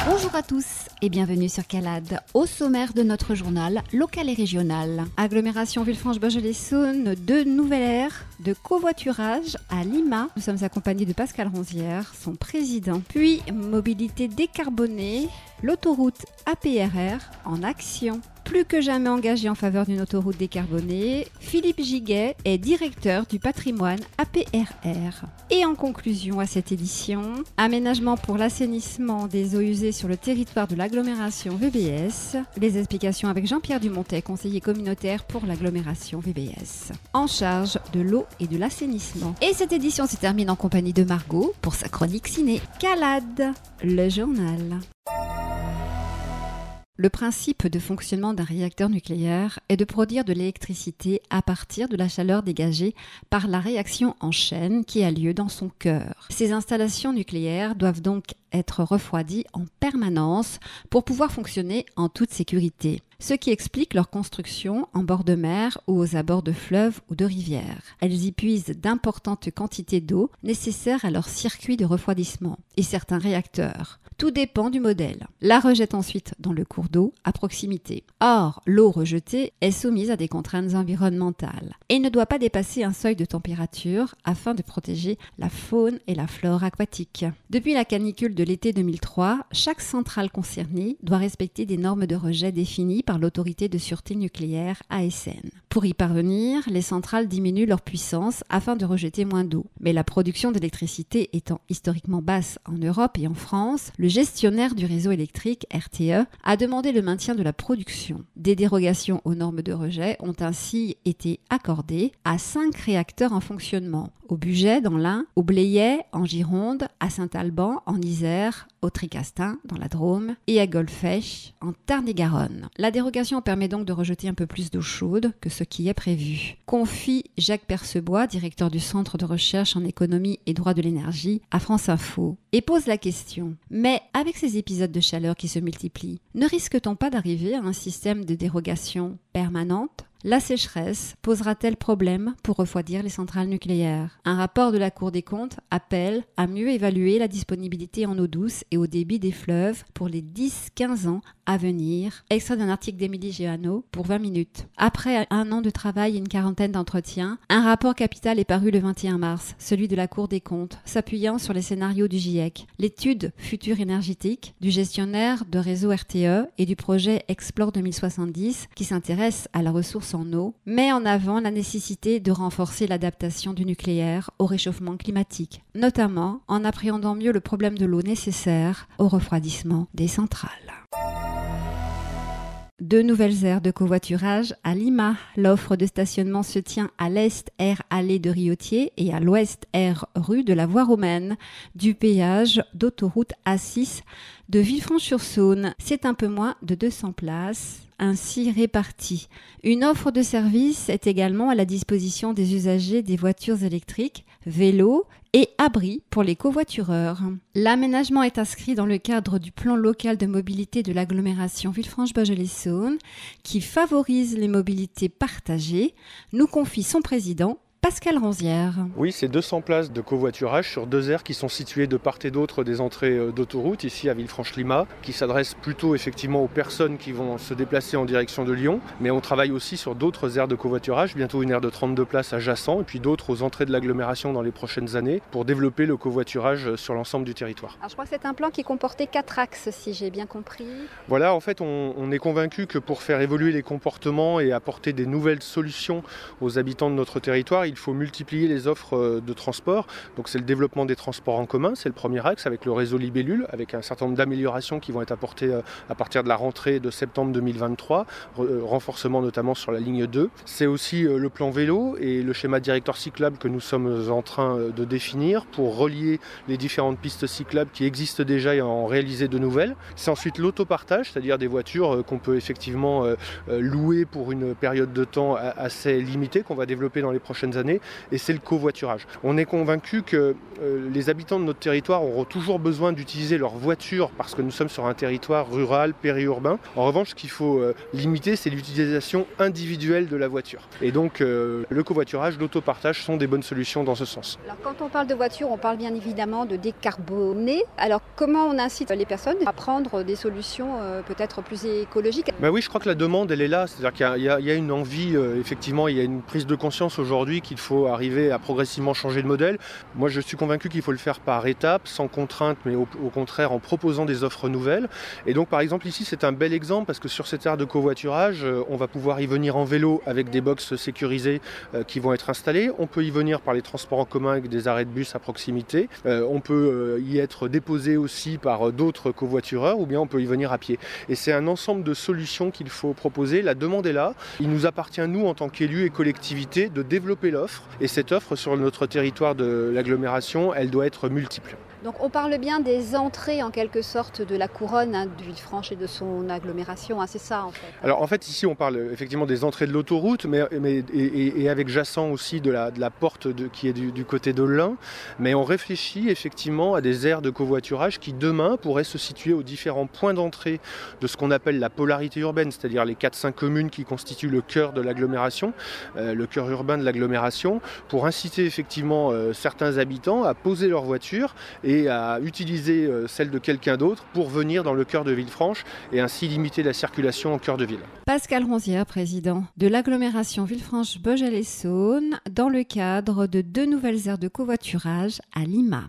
Bonjour à tous et bienvenue sur Calade. Au sommaire de notre journal local et régional. Agglomération Villefranche-Beaujolais-Saône, de nouvelle ère de covoiturage à Lima. Nous sommes accompagnés de Pascal Ronzière, son président. Puis mobilité décarbonée, l'autoroute APRR en action. Plus que jamais engagé en faveur d'une autoroute décarbonée, Philippe Giguet est directeur du patrimoine APRR. Et en conclusion à cette édition, aménagement pour l'assainissement des eaux usées sur le territoire de l'agglomération VBS. Les explications avec Jean-Pierre Dumontet, conseiller communautaire pour l'agglomération VBS, en charge de l'eau et de l'assainissement. Et cette édition se termine en compagnie de Margot pour sa chronique ciné. Calade, le journal. Le principe de fonctionnement d'un réacteur nucléaire est de produire de l'électricité à partir de la chaleur dégagée par la réaction en chaîne qui a lieu dans son cœur. Ces installations nucléaires doivent donc être refroidies en permanence pour pouvoir fonctionner en toute sécurité. Ce qui explique leur construction en bord de mer ou aux abords de fleuves ou de rivières. Elles y puisent d'importantes quantités d'eau nécessaires à leur circuit de refroidissement et certains réacteurs. Tout dépend du modèle. La rejettent ensuite dans le cours d'eau à proximité. Or, l'eau rejetée est soumise à des contraintes environnementales et ne doit pas dépasser un seuil de température afin de protéger la faune et la flore aquatique. Depuis la canicule de l'été 2003, chaque centrale concernée doit respecter des normes de rejet définies par l'autorité de sûreté nucléaire ASN. Pour y parvenir, les centrales diminuent leur puissance afin de rejeter moins d'eau. Mais la production d'électricité étant historiquement basse en Europe et en France, le gestionnaire du réseau électrique, RTE, a demandé le maintien de la production. Des dérogations aux normes de rejet ont ainsi été accordées à 5 réacteurs en fonctionnement. Au Bugey dans l'Ain, au Blayais en Gironde, à Saint-Alban en Isère, au Tricastin dans la Drôme et à Golfech en Tarn-et-Garonne. La dérogation permet donc de rejeter un peu plus d'eau chaude que ce qui est prévu. Confie Jacques Percebois, directeur du Centre de recherche en économie et droit de l'énergie à France Info, et pose la question: mais avec ces épisodes de chaleur qui se multiplient, ne risque-t-on pas d'arriver à un système de dérogation permanente ? La sécheresse posera-t-elle problème pour refroidir les centrales nucléaires ? Un rapport de la Cour des comptes appelle à mieux évaluer la disponibilité en eau douce et au débit des fleuves pour les 10-15 ans à venir. Extrait d'un article d'Émilie Géano pour 20 minutes. Après un an de travail et une quarantaine d'entretiens, un rapport capital est paru le 21 mars, celui de la Cour des comptes, s'appuyant sur les scénarios du GIEC. L'étude Futur énergétique du gestionnaire de réseau RTE et du projet Explore 2070, qui s'intéresse à la ressource en eau, met en avant la nécessité de renforcer l'adaptation du nucléaire au réchauffement climatique, notamment en appréhendant mieux le problème de l'eau nécessaire au refroidissement des centrales. Deux nouvelles aires de covoiturage à Lima. L'offre de stationnement se tient à l'est aire allée de Riotier et à l'ouest aire rue de la Voie romaine du péage d'autoroute A6 de Villefranche-sur-Saône. C'est un peu moins de 200 places ainsi réparties. Une offre de service est également à la disposition des usagers des voitures électriques, vélos et abris pour les covoitureurs. L'aménagement est inscrit dans le cadre du plan local de mobilité de l'agglomération Villefranche-Beaujolais-Saône qui favorise les mobilités partagées, nous confie son président Pascal Ronzière. Oui, c'est 200 places de covoiturage sur 2 aires qui sont situées de part et d'autre des entrées d'autoroute, ici à Villefranche-Lima, qui s'adressent plutôt effectivement aux personnes qui vont se déplacer en direction de Lyon. Mais on travaille aussi sur d'autres aires de covoiturage, bientôt une aire de 32 places à Jassan, et puis d'autres aux entrées de l'agglomération dans les prochaines années, pour développer le covoiturage sur l'ensemble du territoire. Alors je crois que c'est un plan qui comportait 4 axes, si j'ai bien compris. Voilà, en fait, on est convaincu que pour faire évoluer les comportements et apporter des nouvelles solutions aux habitants de notre territoire, il faut multiplier les offres de transport. Donc c'est le développement des transports en commun, c'est le premier axe avec le réseau Libellule, avec un certain nombre d'améliorations qui vont être apportées à partir de la rentrée de septembre 2023, renforcement notamment sur la ligne 2. C'est aussi le plan vélo et le schéma directeur cyclable que nous sommes en train de définir pour relier les différentes pistes cyclables qui existent déjà et en réaliser de nouvelles. C'est ensuite l'autopartage, c'est-à-dire des voitures qu'on peut effectivement louer pour une période de temps assez limitée qu'on va développer dans les prochaines prochaines années, et c'est le covoiturage. On est convaincu que les habitants de notre territoire auront toujours besoin d'utiliser leur voiture parce que nous sommes sur un territoire rural, périurbain. En revanche, ce qu'il faut limiter, c'est l'utilisation individuelle de la voiture. Et donc, le covoiturage, l'autopartage sont des bonnes solutions dans ce sens. Alors, quand on parle de voiture, on parle bien évidemment de décarboner. Alors, comment on incite les personnes à prendre des solutions peut-être plus écologiques ? Oui, je crois que la demande, elle est là. C'est-à-dire qu'il y a une envie, effectivement, il y a une prise de conscience aujourd'hui qu'il faut arriver à progressivement changer de modèle. Moi, je suis convaincu qu'il faut le faire par étapes, sans contrainte, mais au contraire en proposant des offres nouvelles. Et donc, par exemple, ici, c'est un bel exemple parce que sur cette aire de covoiturage, on va pouvoir y venir en vélo avec des box sécurisées qui vont être installées. On peut y venir par les transports en commun avec des arrêts de bus à proximité. On peut y être déposé aussi par d'autres covoitureurs ou bien on peut y venir à pied. Et c'est un ensemble de solutions qu'il faut proposer. La demande est là. Il nous appartient, nous, en tant qu'élus et collectivités, de développer l'offre. Et cette offre sur notre territoire de l'agglomération, elle doit être multiple. Donc on parle bien des entrées en quelque sorte de la couronne de Villefranche et de son agglomération, c'est ça en fait. Alors en fait ici on parle effectivement des entrées de l'autoroute et avec Jassant aussi de la porte qui est du côté de l'Ain, mais on réfléchit effectivement à des aires de covoiturage qui demain pourraient se situer aux différents points d'entrée de ce qu'on appelle la polarité urbaine, c'est-à-dire les 4-5 communes qui constituent le cœur de l'agglomération, le cœur urbain de l'agglomération, pour inciter effectivement certains habitants à poser leur voiture et à utiliser celle de quelqu'un d'autre pour venir dans le cœur de Villefranche et ainsi limiter la circulation au cœur de ville. Pascal Ronzière, président de l'agglomération Villefranche-Bourget-les-Saônes, dans le cadre de 2 nouvelles aires de covoiturage à Lima.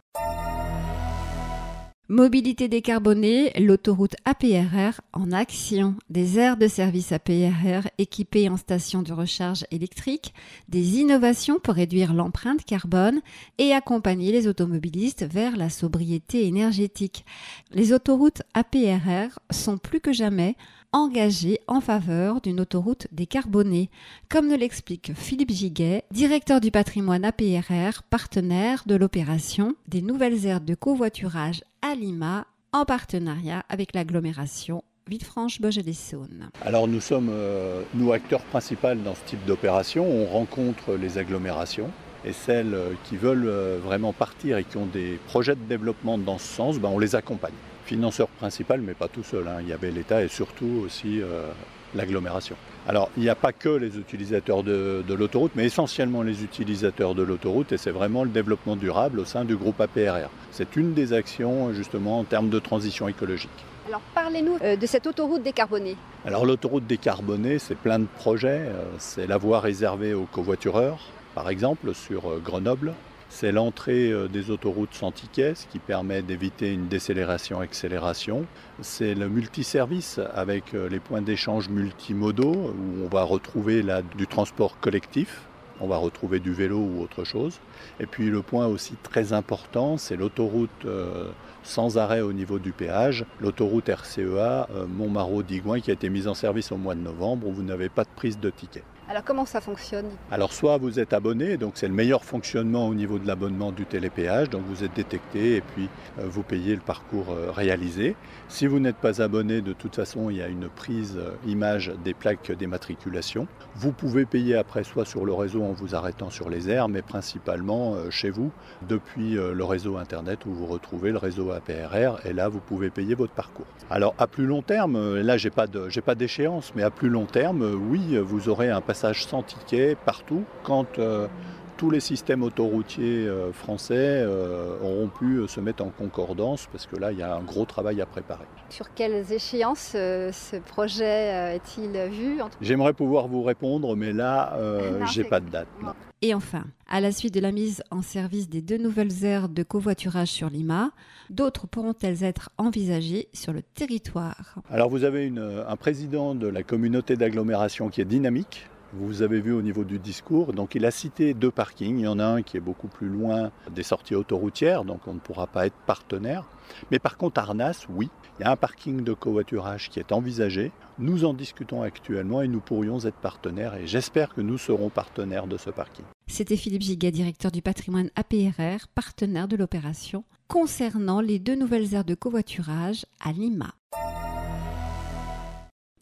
Mobilité décarbonée, l'autoroute APRR en action. Des aires de service APRR équipées en stations de recharge électrique, des innovations pour réduire l'empreinte carbone et accompagner les automobilistes vers la sobriété énergétique. Les autoroutes APRR sont plus que jamais engagées en faveur d'une autoroute décarbonée, comme nous l'explique Philippe Giguet, directeur du patrimoine APRR, partenaire de l'opération des nouvelles aires de covoiturage à Lima, en partenariat avec l'agglomération Villefranche-Bourget-les-Saônes. Alors nous sommes, nous, acteurs principaux dans ce type d'opération. On rencontre les agglomérations et celles qui veulent vraiment partir et qui ont des projets de développement dans ce sens, on les accompagne. Financeur principal, mais pas tout seul. Il y avait l'État et surtout aussi l'agglomération. Alors, il n'y a pas que les utilisateurs de l'autoroute, mais essentiellement les utilisateurs de l'autoroute, et c'est vraiment le développement durable au sein du groupe APRR. C'est une des actions, justement, en termes de transition écologique. Alors, parlez-nous de cette autoroute décarbonée. Alors, l'autoroute décarbonée, c'est plein de projets. C'est la voie réservée aux covoitureurs, par exemple, sur Grenoble. C'est l'entrée des autoroutes sans ticket, ce qui permet d'éviter une décélération-accélération. C'est le multiservice avec les points d'échange multimodaux où on va retrouver du transport collectif, on va retrouver du vélo ou autre chose. Et puis le point aussi très important, c'est l'autoroute sans arrêt au niveau du péage, l'autoroute RCEA Montmarault-Digoin qui a été mise en service au mois de novembre où vous n'avez pas de prise de ticket. Alors comment ça fonctionne ? Alors soit vous êtes abonné, donc c'est le meilleur fonctionnement au niveau de l'abonnement du télépéage, donc vous êtes détecté et puis vous payez le parcours réalisé. Si vous n'êtes pas abonné, de toute façon il y a une prise image des plaques d'immatriculation. Vous pouvez payer après soit sur le réseau en vous arrêtant sur les aires, mais principalement chez vous depuis le réseau internet où vous retrouvez le réseau APRR et là vous pouvez payer votre parcours. Alors à plus long terme, là j'ai pas d'échéance, mais à plus long terme, oui, vous aurez un passage sans ticket partout quand tous les systèmes autoroutiers français auront pu se mettre en concordance parce que là il y a un gros travail à préparer. Sur quelles échéances ce projet est-il vu ? J'aimerais pouvoir vous répondre mais là j'ai pas de date. Non. Et enfin, à la suite de la mise en service des 2 nouvelles aires de covoiturage sur Lima, d'autres pourront-elles être envisagées sur le territoire ? Alors vous avez un président de la communauté d'agglomération qui est dynamique. Vous avez vu au niveau du discours, donc il a cité 2 parkings. Il y en a un qui est beaucoup plus loin des sorties autoroutières, donc on ne pourra pas être partenaire. Mais par contre, Arnas, oui, il y a un parking de covoiturage qui est envisagé. Nous en discutons actuellement et nous pourrions être partenaires et j'espère que nous serons partenaires de ce parking. C'était Philippe Giguet, directeur du patrimoine APRR, partenaire de l'opération, concernant les 2 nouvelles aires de covoiturage à Lima.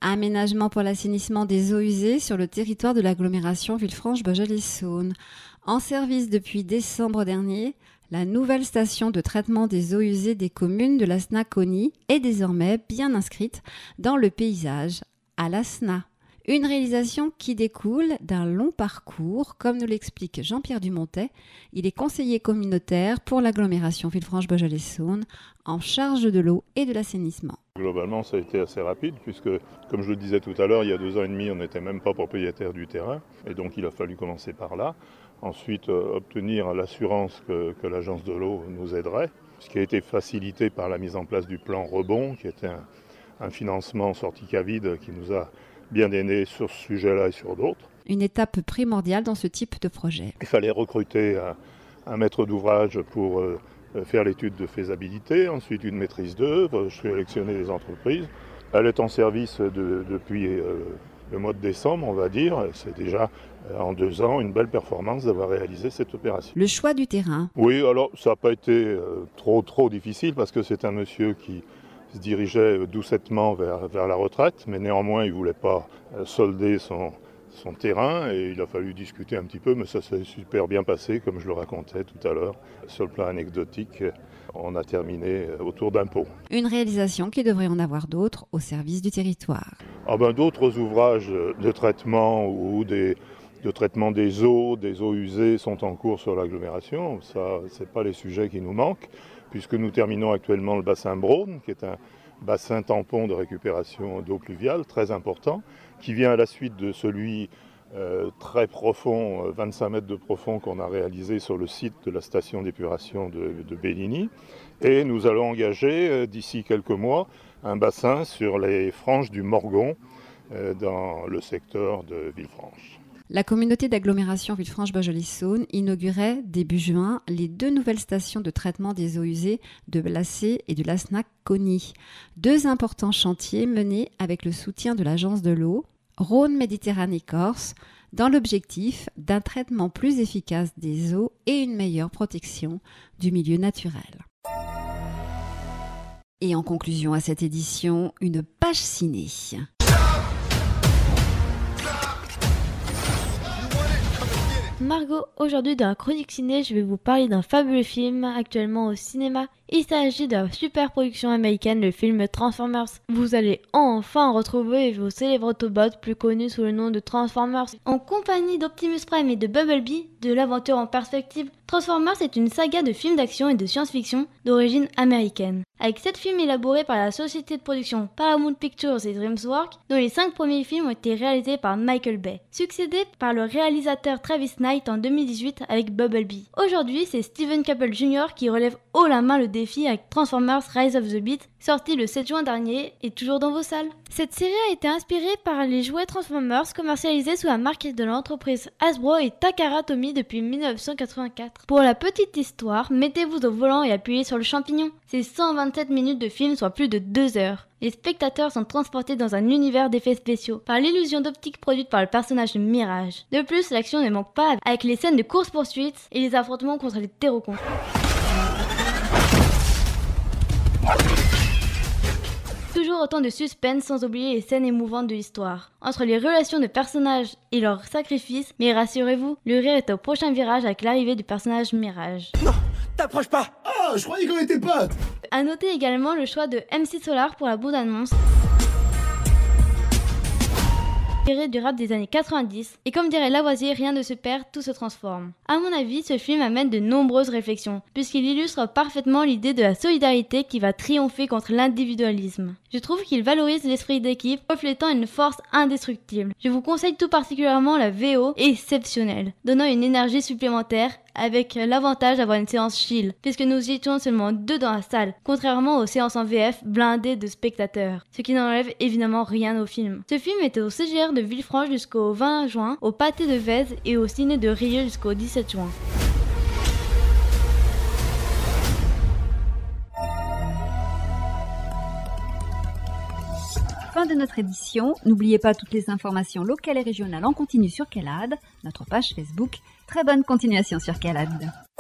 Aménagement pour l'assainissement des eaux usées sur le territoire de l'agglomération Villefranche-Beaujolais-Saône. En service depuis décembre dernier, la nouvelle station de traitement des eaux usées des communes de la SNA-Cony est désormais bien inscrite dans le paysage à la SNA. Une réalisation qui découle d'un long parcours, comme nous l'explique Jean-Pierre Dumontet. Il est conseiller communautaire pour l'agglomération Villefranche-Beaujolais-Saône en charge de l'eau et de l'assainissement. Globalement, ça a été assez rapide puisque, comme je le disais tout à l'heure, il y a 2 ans et demi, on n'était même pas propriétaire du terrain et donc il a fallu commencer par là. Ensuite, obtenir l'assurance que l'agence de l'eau nous aiderait, ce qui a été facilité par la mise en place du plan Rebond, qui était un financement sorti qu'à vide qui nous a bien aidés sur ce sujet-là et sur d'autres. Une étape primordiale dans ce type de projet. Il fallait recruter un maître d'ouvrage pour faire l'étude de faisabilité, ensuite une maîtrise d'œuvre, sélectionner les entreprises. Elle est en service depuis le mois de décembre, on va dire. C'est déjà en 2 ans une belle performance d'avoir réalisé cette opération. Le choix du terrain. Oui, alors ça n'a pas été trop difficile parce que c'est un monsieur qui se dirigeait doucettement vers la retraite, mais néanmoins il ne voulait pas solder son terrain et il a fallu discuter un petit peu, mais ça s'est super bien passé, comme je le racontais tout à l'heure. Sur le plan anecdotique, on a terminé autour d'un pot. Une réalisation qui devrait en avoir d'autres au service du territoire. D'autres ouvrages de traitement ou de traitement des eaux usées sont en cours sur l'agglomération. Ça, ce n'est pas les sujets qui nous manquent, puisque nous terminons actuellement le bassin Braune, qui est un bassin tampon de récupération d'eau pluviale très important, qui vient à la suite de celui très profond, 25 mètres de profond, qu'on a réalisé sur le site de la station d'épuration de Belligny. Et nous allons engager d'ici quelques mois un bassin sur les franges du Morgon dans le secteur de Villefranche. La communauté d'agglomération Villefranche-Beaujolais-Saône inaugurait début juin les 2 nouvelles stations de traitement des eaux usées de Blacé et de la SNA-Cony. 2 importants chantiers menés avec le soutien de l'agence de l'eau, Rhône-Méditerranée-Corse, dans l'objectif d'un traitement plus efficace des eaux et une meilleure protection du milieu naturel. Et en conclusion à cette édition, une page ciné. Margot, aujourd'hui dans la chronique ciné, je vais vous parler d'un fabuleux film actuellement au cinéma. Il s'agit de la super production américaine, le film Transformers. Vous allez enfin retrouver vos célèbres Autobots, plus connus sous le nom de Transformers. En compagnie d'Optimus Prime et de Bumblebee, de l'aventure en perspective, Transformers est une saga de films d'action et de science-fiction d'origine américaine. Avec 7 films élaborés par la société de production Paramount Pictures et DreamWorks, dont les 5 premiers films ont été réalisés par Michael Bay, succédé par le réalisateur Travis Knight en 2018 avec Bumblebee. Aujourd'hui, c'est Steven Caple Jr. qui relève haut la main le défi avec Transformers Rise of the Beast, sorti le 7 juin dernier et toujours dans vos salles. Cette série a été inspirée par les jouets Transformers commercialisés sous la marque de l'entreprise Hasbro et Takara Tomy depuis 1984. Pour la petite histoire, mettez-vous au volant et appuyez sur le champignon. C'est 127 minutes de film, soit plus de 2 heures. Les spectateurs sont transportés dans un univers d'effets spéciaux par l'illusion d'optique produite par le personnage de Mirage. De plus, l'action ne manque pas avec les scènes de course-poursuite et les affrontements contre les terrorcontres. Toujours autant de suspense sans oublier les scènes émouvantes de l'histoire. Entre les relations de personnages et leurs sacrifices, mais rassurez-vous, le rire est au prochain virage avec l'arrivée du personnage Mirage. Non, t'approches pas. Oh, je croyais qu'on était potes. A noter également le choix de MC Solar pour la bande-annonce. Du rap des années 90, et comme dirait Lavoisier, rien ne se perd, tout se transforme. À mon avis, ce film amène de nombreuses réflexions, puisqu'il illustre parfaitement l'idée de la solidarité qui va triompher contre l'individualisme. Je trouve qu'il valorise l'esprit d'équipe, reflétant une force indestructible. Je vous conseille tout particulièrement la VO exceptionnelle, donnant une énergie supplémentaire, avec l'avantage d'avoir une séance chill, puisque nous étions seulement 2 dans la salle, contrairement aux séances en VF blindées de spectateurs, ce qui n'enlève évidemment rien au film. Ce film était au CGR de Villefranche jusqu'au 20 juin, au Pâté de Vèze et au Ciné de Rieux jusqu'au 17 juin. Fin de notre édition. N'oubliez pas toutes les informations locales et régionales en continu sur Calade, notre page Facebook. Très bonne continuation sur Calade.